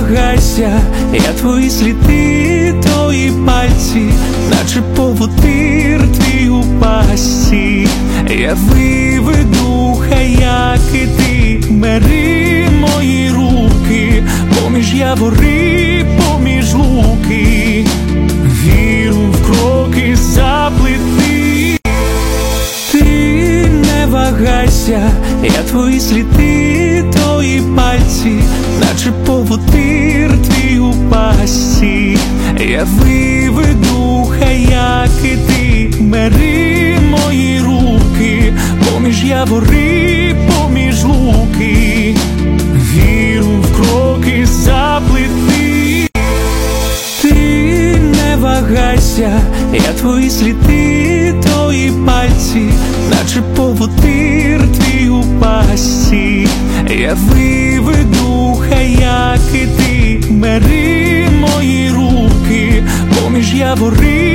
вагайся, я твої сліди, твої пальці, наче поводир твій у пасті. Я виведу, хай як і ти, бери мої руки, поміж явори, поміж луки, віру в кроки заплети. Ти не вагайся, я твої сліди, твої пальці, наче поводир твій у пасті. Я виведу, хай як і ти, бери мої руки, поміж явори, поміж луки, віру в кроки заплети. Ти не вагайся, я твої сліди, твої пальці, наче поводир твій у пасті. Я виведу, хай як і ти, бери мої руки, поміж явори,